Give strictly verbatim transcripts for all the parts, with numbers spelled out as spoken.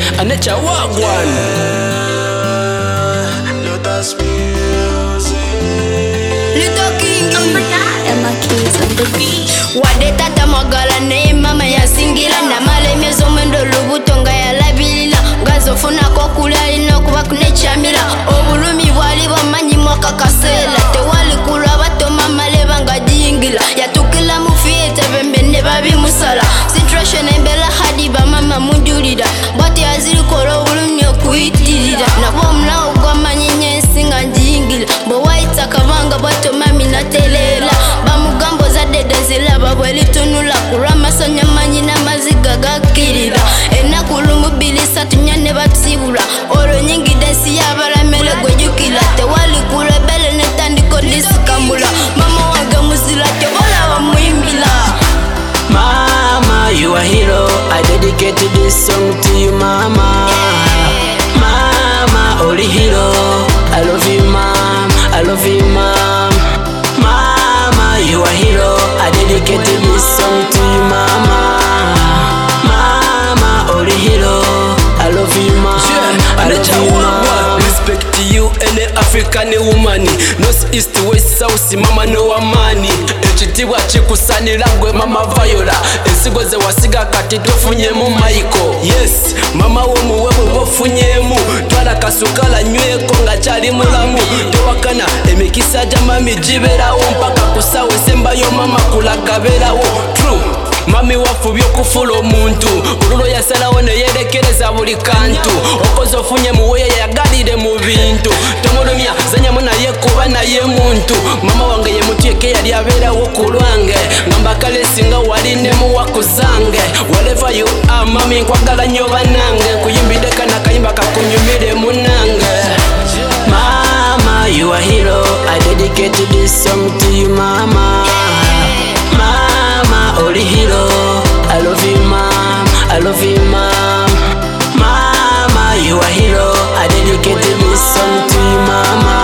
Anacha Wagwan. Lotus music. Little King. Oh my God. Emma Keys on the beat. Wadetata magala ne mama ya singila na male mezo mwendo lubutonga ya labilila gazo funa ko kulali no kuba kunechamila obulumi bwali bamanyi mwaka kasela tewali kulwa bato mama leba ngajingila yatukila mufiete bembe ne babi musala situation embela hadi ba mama mundulira bati azili kolo obulumi okuitirira nabo mlawo gwa manyenye singa njingila bo waita kabanga bato mami na telela bamugambo za dede zilaba bweli tunula kurama sonya manyi na maziga gakirira enakulu bilisa tunyane batsibula olo nyingi desi yabalamele gwejukila tewali kulebele netandiko disikambula mama wange muzila tewola bamuimbila. Mama, you a hero. I dedicate this song to you, mama. Mama, only hero. I love you, mom. I love you, mom. Mama, you a hero. I dedicate this song to you, mama. Mama, only hero. I love you, mom. I love you, mom. Respect to you, any African woman. North, east, west, south, mama no amani. Ekitibwa kikusanira gwe mama Viola. Ensigo ze wasiga kati tofunyemu Michael. Yes, mama womuwe bofunyemu. Twala kasukala nyweko nga kyali mulamu. Tewakana emikisa gya mami giberawo mpaka kusawo sembayo mama kulagaberawo. True. Mami wafubye okufula omuntu olulo yasalawo neyerekereza buli kantu okoze ofunye muweye yagalire mu bintu tomulumya zanyamu naye kuba naye muntu mama wange ye mutyeke yali abeerawo ku lwange ngamba kale singa wali ne muwakuzange wherever you are mami nkwagala nnyo banange nkuyimbidde kana kayimba kakunyumire munange. Mama, you a hero. I dedicate this song to you, mama. Mama, only hero. I love you, mom. I love you, mom. Mama, you a hero. I dedicate this song to you, mama.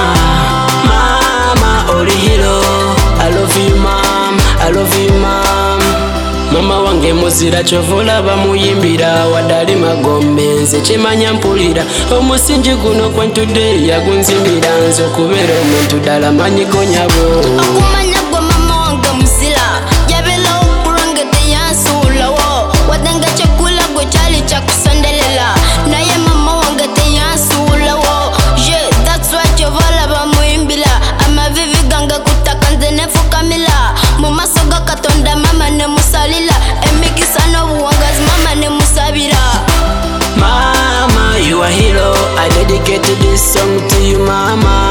Mama, only hero. I love you, mom. I love you, mom. Mama wange muzira kyovula bamuyimbira wadali magombe nze kimanya mpulira omusingi guno kwentudde yagunzimira nze okubeera omuntu ddala manyigo nyabo. Okumanya gwe mama wange muzira yabelawo kulongete yansuulawo wadenga kyekula gwe kyali kyakusondelela naye mama wange teyansuulawo ye that's why kyovala bamuyimbira amavivi gange kutaka nze nefukamila mu maso ga katonda mama nemusalila emikisa n'obuwangazi mama nemusabira. Mama, you a hero. I dedicate this song to you, mama.